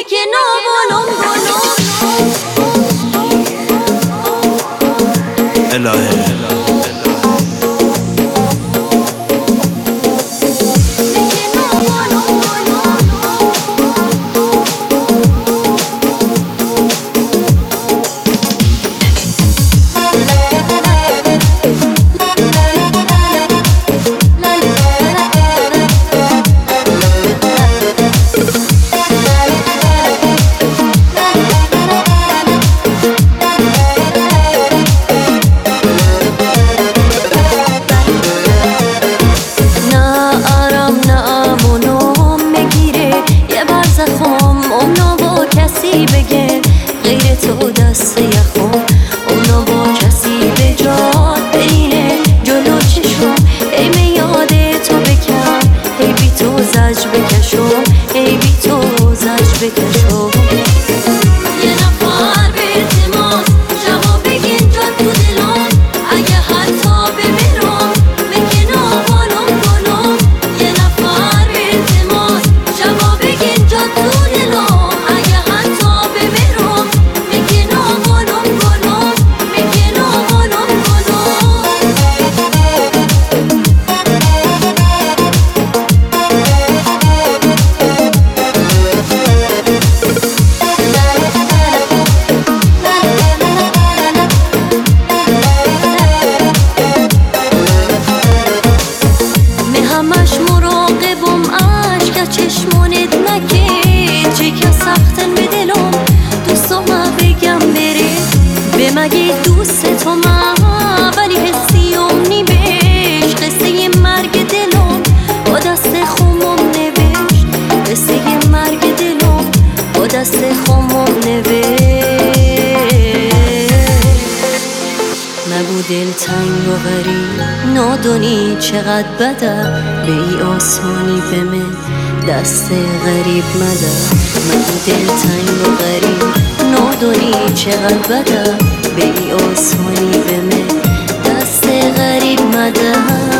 که نابالم الهه بگه غیر تو دست یخم اونو با کسی به جاد بینه جلو چشم ای میاد تو بکن ای بی تو زج بکشم ای بی تو زج بکشم یه نفر به التماس جواب بگین جا تو دلم اگه حتی بمیرم میگه نابالم کنم یه نفر به التماس جواب بگین جا تو دلم همش مراقبم عشق چشمونت نکه چه که سختن به دلم دوستم بگم بره به مگه دوست تو من ولی حسیم نیبش قصه مرگ دلم با دست خمم نوشت قصه مرگ دلم با دست خمم نوشت نبود دلتنگ و غریب نادونی چقدر بده به ای آسانی به من دست غریب مده نبود دلتنگ و غریب نادونی چقدر بده به ای آسانی به من دست غریب مده